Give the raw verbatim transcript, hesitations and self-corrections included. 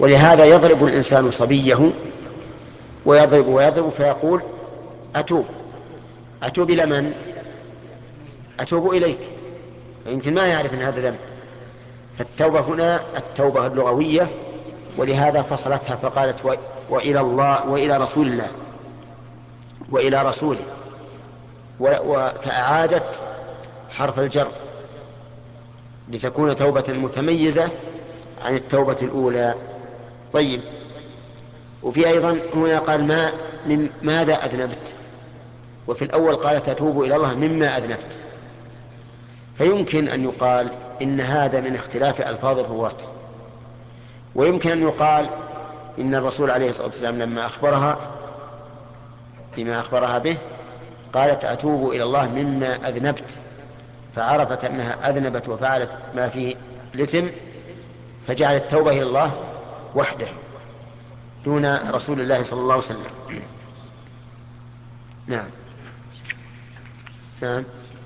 ولهذا يضرب الإنسان صبيه ويضرب ويضرب فيقول أتوب. أتوب إلى من؟ أتوب إليك. يمكن ما يعرف أن هذا ذنب. فالتوبة هنا التوبة اللغوية، ولهذا فصلتها فقالت و... وإلى الله وإلى رسول الله وإلى رسوله و... و... فأعادت حرف الجر لتكون توبة متميزة عن التوبة الأولى. طيب، وفي أيضا هنا قال ما من ماذا أذنبت، وفي الأول قالت أتوب إلى الله مما أذنبت. فيمكن أن يقال إن هذا من اختلاف ألفاظ الرواة، ويمكن أن يقال إن الرسول عليه الصلاة والسلام لما أخبرها بما أخبرها به قالت أتوب إلى الله مما أذنبت، فعرفت أنها أذنبت وفعلت ما فيه الإثم، فجعلت التوبة إلى الله وحده دون رسول الله صلى الله عليه وسلم. نعم. نعم.